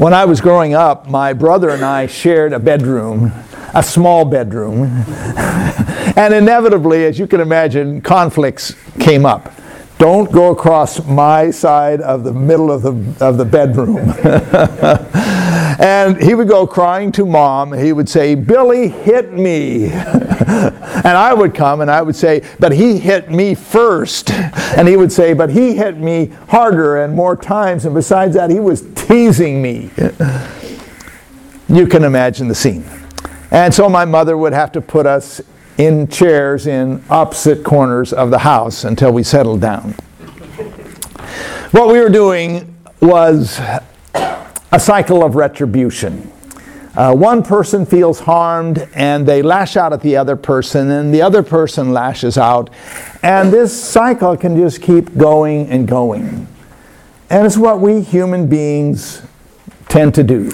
When I was growing up, my brother and I shared a bedroom, a small bedroom. And inevitably, as you can imagine, conflicts came up. Don't go across my side of the middle of the bedroom. And he would go crying to Mom. He would say, "Billy hit me." And I would come and I would say, "But he hit me first." And he would say, "But he hit me harder and more times. And besides that, he was teasing me." You can imagine the scene. And so my mother would have to put us in chairs in opposite corners of the house until we settled down. What we were doing was a cycle of retribution. One person feels harmed and they lash out at the other person, and the other person lashes out. And this cycle can just keep going and going. And it's what we human beings tend to do.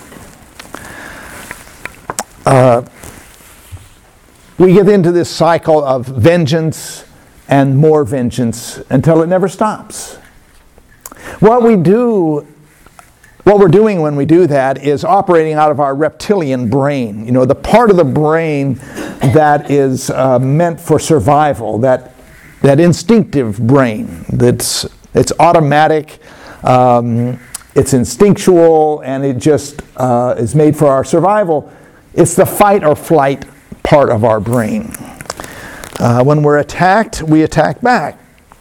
We get into this cycle of vengeance and more vengeance until it never stops. What we're doing when we do that is operating out of our reptilian brain. You know, the part of the brain that is meant for survival, that instinctive brain. It's automatic, it's instinctual, and it just is made for our survival. It's the fight or flight part of our brain. When we're attacked, we attack back.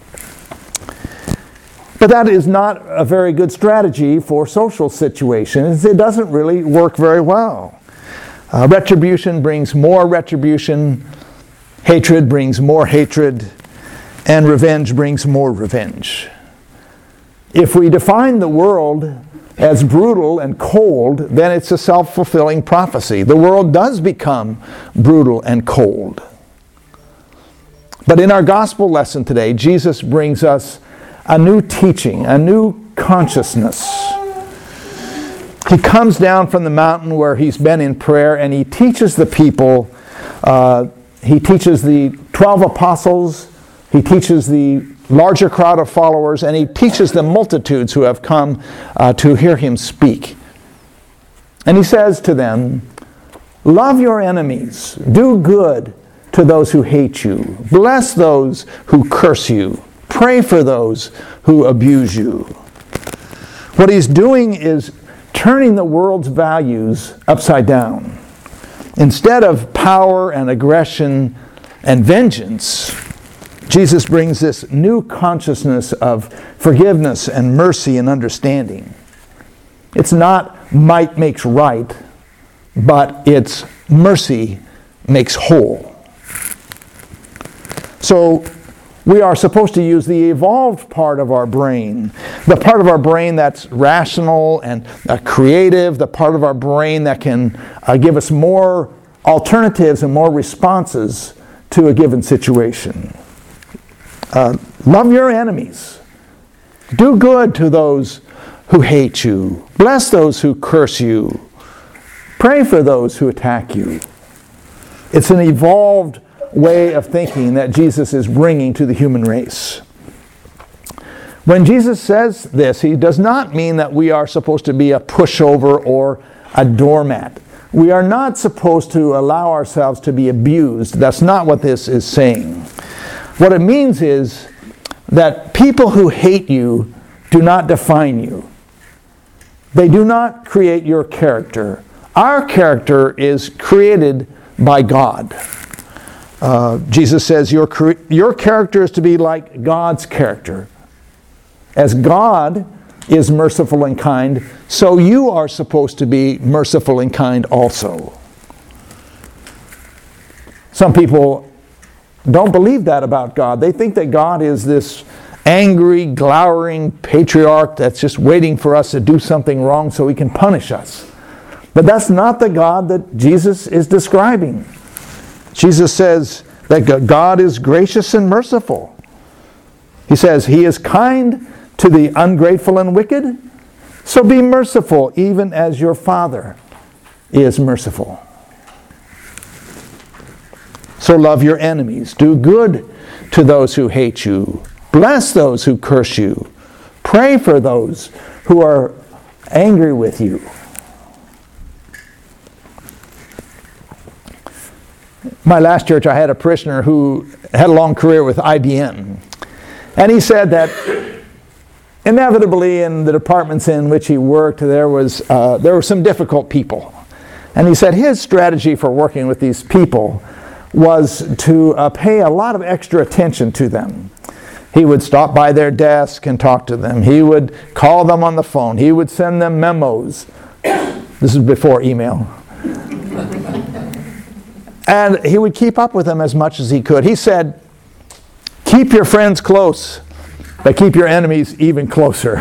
But that is not a very good strategy for social situations. It doesn't really work very well. Retribution brings more retribution, hatred brings more hatred, and revenge brings more revenge. If we define the world as brutal and cold, then it's a self-fulfilling prophecy. The world does become brutal and cold. But in our gospel lesson today, Jesus brings us a new teaching, a new consciousness. He comes down from the mountain where he's been in prayer, and he teaches the people. He teaches the 12 apostles. He teaches the larger crowd of followers, and he teaches the multitudes who have come to hear him speak. And he says to them, "Love your enemies, do good to those who hate you, bless those who curse you, pray for those who abuse you." What he's doing is turning the world's values upside down. Instead of power and aggression and vengeance, Jesus brings this new consciousness of forgiveness and mercy and understanding. It's not might makes right, but it's mercy makes whole. So we are supposed to use the evolved part of our brain, the part of our brain that's rational and creative, the part of our brain that can give us more alternatives and more responses to a given situation. Love your enemies. Do good to those who hate you. Bless those who curse you. Pray for those who attack you. It's an evolved way of thinking that Jesus is bringing to the human race. When Jesus says this, he does not mean that we are supposed to be a pushover or a doormat. We are not supposed to allow ourselves to be abused. That's not what this is saying. What it means is that people who hate you do not define you. They do not create your character. Our character is created by God. Jesus says your character is to be like God's character. As God is merciful and kind, so you are supposed to be merciful and kind also. Some people don't believe that about God. They think that God is this angry, glowering patriarch that's just waiting for us to do something wrong so he can punish us. But that's not the God that Jesus is describing. Jesus says that God is gracious and merciful. He says he is kind to the ungrateful and wicked, so be merciful even as your Father is merciful. So love your enemies. Do good to those who hate you. Bless those who curse you. Pray for those who are angry with you. my last church, I had a parishioner who had a long career with IBM. And he said that inevitably in the departments in which he worked, there were some difficult people. And he said his strategy for working with these people was to pay a lot of extra attention to them. He would stop by their desk and talk to them. He would call them on the phone. He would send them memos. This is before email. And he would keep up with them as much as he could. He said, keep your friends close, but keep your enemies even closer.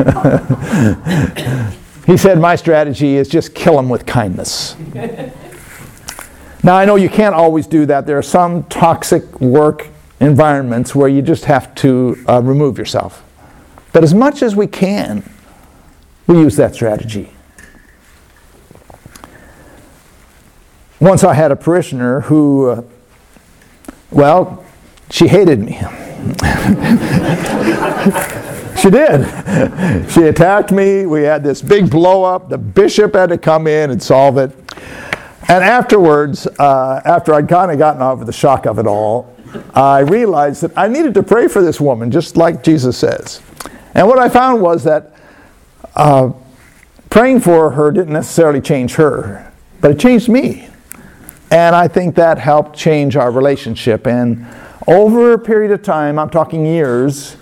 He said, my strategy is just kill them with kindness. Now, I know you can't always do that. There are some toxic work environments where you just have to remove yourself. But as much as we can, we use that strategy. Once I had a parishioner who, she hated me. She did. She attacked me. We had this big blow up. The bishop had to come in and solve it. And afterwards, after I'd kind of gotten over the shock of it all, I realized that I needed to pray for this woman, just like Jesus says. And what I found was that praying for her didn't necessarily change her, but it changed me. And I think that helped change our relationship. And over a period of time, I'm talking years,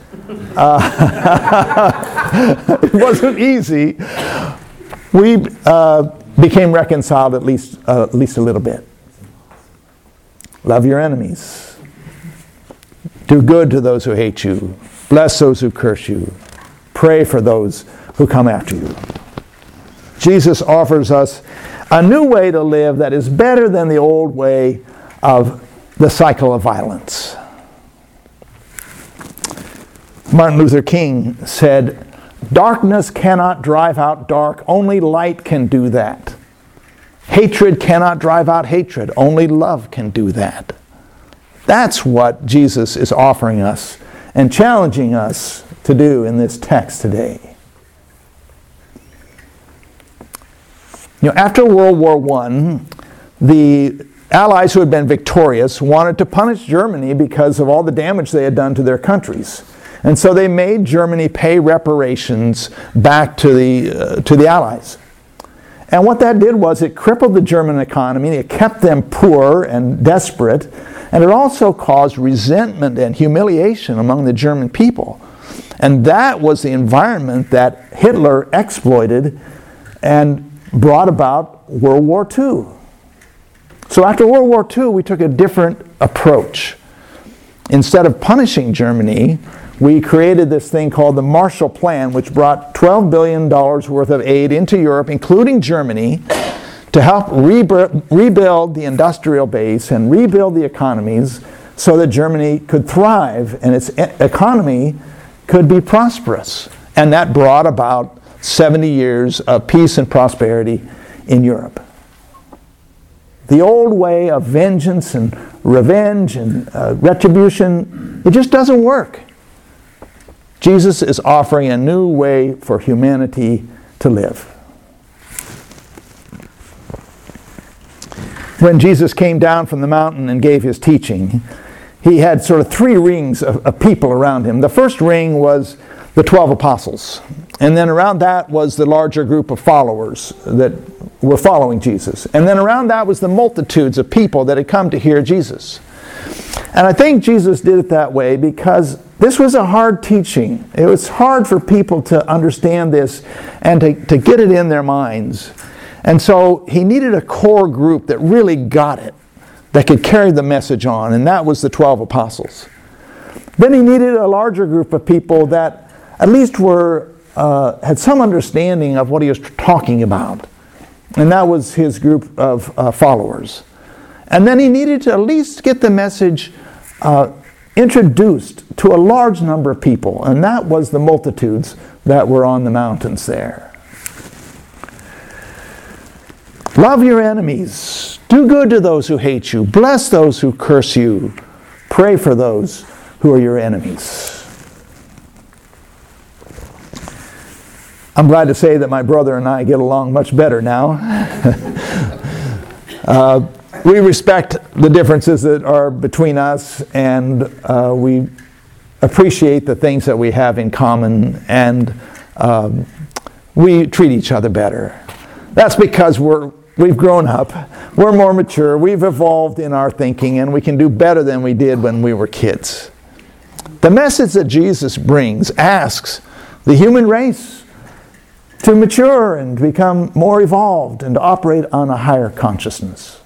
it wasn't easy. We became reconciled at least a little bit. Love your enemies. Do good to those who hate you. Bless those who curse you. Pray for those who come after you. Jesus offers us a new way to live that is better than the old way of the cycle of violence. Martin Luther King said, darkness cannot drive out dark, only light can do that. Hatred cannot drive out hatred, only love can do that. That's what Jesus is offering us and challenging us to do in this text today. After World War I, the Allies who had been victorious wanted to punish Germany because of all the damage they had done to their countries. And so they made Germany pay reparations back to the Allies. And what that did was it crippled the German economy, it kept them poor and desperate, and it also caused resentment and humiliation among the German people. And that was the environment that Hitler exploited and brought about World War II. So after World War II, we took a different approach. Instead of punishing Germany, we created this thing called the Marshall Plan, which brought $12 billion worth of aid into Europe, including Germany, to help rebuild the industrial base and rebuild the economies so that Germany could thrive and its economy could be prosperous. And that brought about 70 years of peace and prosperity in Europe. The old way of vengeance and revenge and retribution, it just doesn't work. Jesus is offering a new way for humanity to live. When Jesus came down from the mountain and gave his teaching, he had sort of three rings of people around him. The first ring was the 12 apostles. And then around that was the larger group of followers that were following Jesus. And then around that was the multitudes of people that had come to hear Jesus. And I think Jesus did it that way because this was a hard teaching. It was hard for people to understand this and to get it in their minds. And so he needed a core group that really got it, that could carry the message on, and that was the 12 apostles. Then he needed a larger group of people that at least had some understanding of what he was talking about. And that was his group of followers. And then he needed to at least get the message introduced to a large number of people. And that was the multitudes that were on the mountains there. Love your enemies. Do good to those who hate you. Bless those who curse you. Pray for those who are your enemies. I'm glad to say that my brother and I get along much better now. We respect the differences that are between us, and we appreciate the things that we have in common, and we treat each other better. That's because we've grown up, we're more mature, we've evolved in our thinking, and we can do better than we did when we were kids. The message that Jesus brings asks the human race to mature and become more evolved and to operate on a higher consciousness.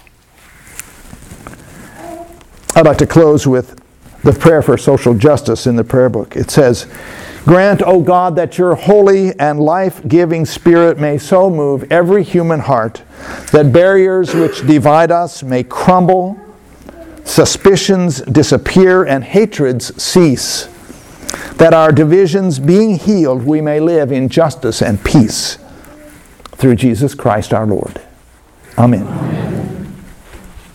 I'd like to close with the prayer for social justice in the prayer book. It says, "Grant, O God, that your holy and life-giving Spirit may so move every human heart that barriers which divide us may crumble, suspicions disappear, and hatreds cease. That our divisions being healed, we may live in justice and peace. Through Jesus Christ our Lord." Amen.